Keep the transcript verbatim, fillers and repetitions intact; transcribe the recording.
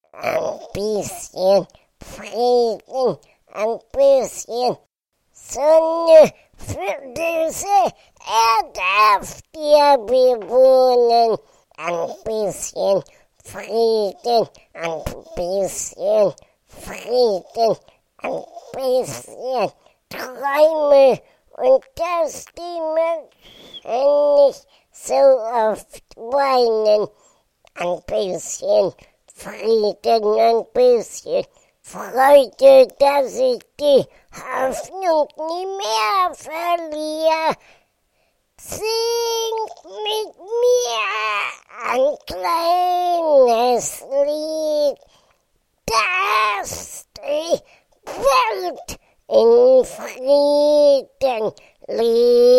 ein bisschen Frieden, ein bisschen Sonne für diese Erde auf dir bewohnen. Ein bisschen Frieden, ein bisschen Frieden, ein bisschen Träume und dass die Menschen nicht so oft weinen. Ein bisschen Frieden, ein bisschen Freude, dass ich die Hoffnung nie mehr verliere. Sing mit mir ein kleines Lied, dass die Welt in Frieden lebt.